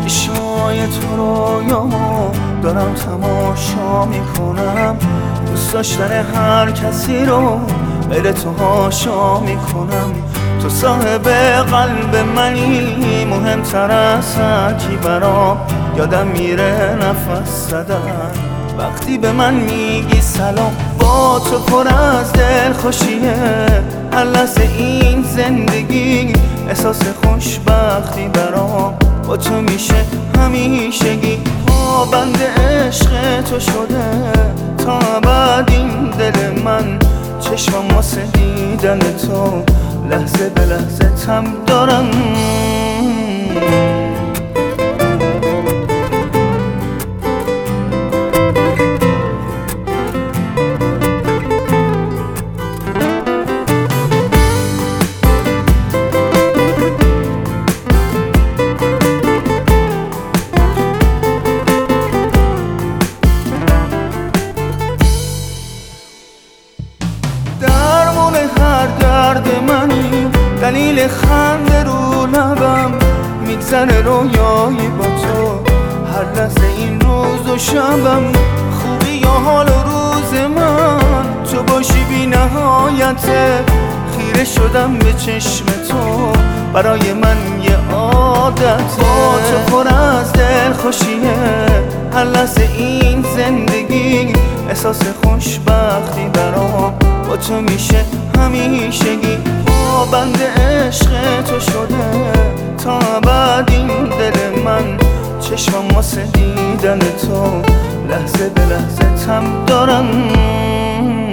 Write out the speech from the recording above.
چشمای تو رویامو دارم تماشا میکنم، دوست داشتن هر کسی رو غیر تو هاشا میکنم. تو صاحب قلب منی، مهمتر از هرکی برام. یادم میره نفس زدن وقتی به من میگی سلام. با تو پر از دلخوشیه هر لحظه این زندگی، احساس خوشبختی برام. با تو میشه همیشگی، پابند عشق تو شده تا ابد این دل من. چشمم واسه دیدن تو لحظه به لحظه تم دارم. درمون هر درد منی، دلیل خنده رو لبم. میگذره رویایی با تو هر لحظه این روز و شبم. خوبی یا حال و روز من تو باشی بی نهایته. خیره شدم به چشم تو، برای من یه عادت. با تو پر از دلخوشیه هر لحظه این زندگی، احساس خوشبختی برام. با تو میشه همیشگی، پابند عشق تو شده تا ابد این دل من. چشمم واسه دیدن تو لحظه به لحظه تم دارم.